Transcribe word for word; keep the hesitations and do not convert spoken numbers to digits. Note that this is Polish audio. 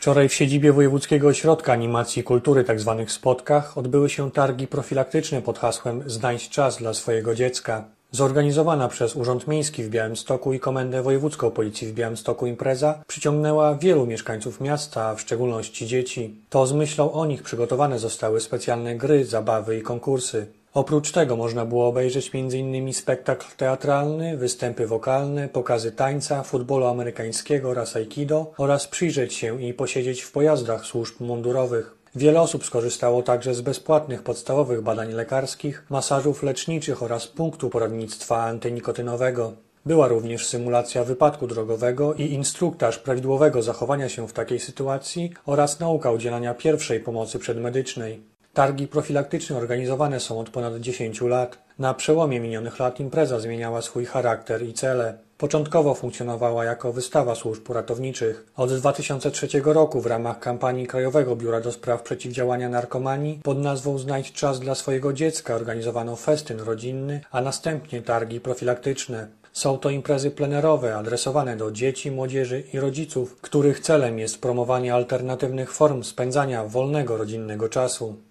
Wczoraj w siedzibie Wojewódzkiego Ośrodka Animacji i Kultury tzw. Spotkach odbyły się targi profilaktyczne pod hasłem „Znajdź czas dla swojego dziecka”. Zorganizowana przez Urząd Miejski w Białymstoku i Komendę Wojewódzką Policji w Białymstoku impreza przyciągnęła wielu mieszkańców miasta, a w szczególności dzieci. To z myślą o nich przygotowane zostały specjalne gry, zabawy i konkursy. Oprócz tego można było obejrzeć między innymi spektakl teatralny, występy wokalne, pokazy tańca, futbolu amerykańskiego oraz aikido oraz przyjrzeć się i posiedzieć w pojazdach służb mundurowych. Wiele osób skorzystało także z bezpłatnych podstawowych badań lekarskich, masażów leczniczych oraz punktu poradnictwa antynikotynowego. Była również symulacja wypadku drogowego i instruktaż prawidłowego zachowania się w takiej sytuacji oraz nauka udzielania pierwszej pomocy przedmedycznej. Targi profilaktyczne organizowane są od ponad dziesięciu lat. Na przełomie minionych lat impreza zmieniała swój charakter i cele. Początkowo funkcjonowała jako wystawa służb ratowniczych. Od dwa tysiące trzeciego roku w ramach kampanii Krajowego Biura do Spraw Przeciwdziałania Narkomanii pod nazwą „Znajdź czas dla swojego dziecka” organizowano festyn rodzinny, a następnie targi profilaktyczne. Są to imprezy plenerowe adresowane do dzieci, młodzieży i rodziców, których celem jest promowanie alternatywnych form spędzania wolnego rodzinnego czasu.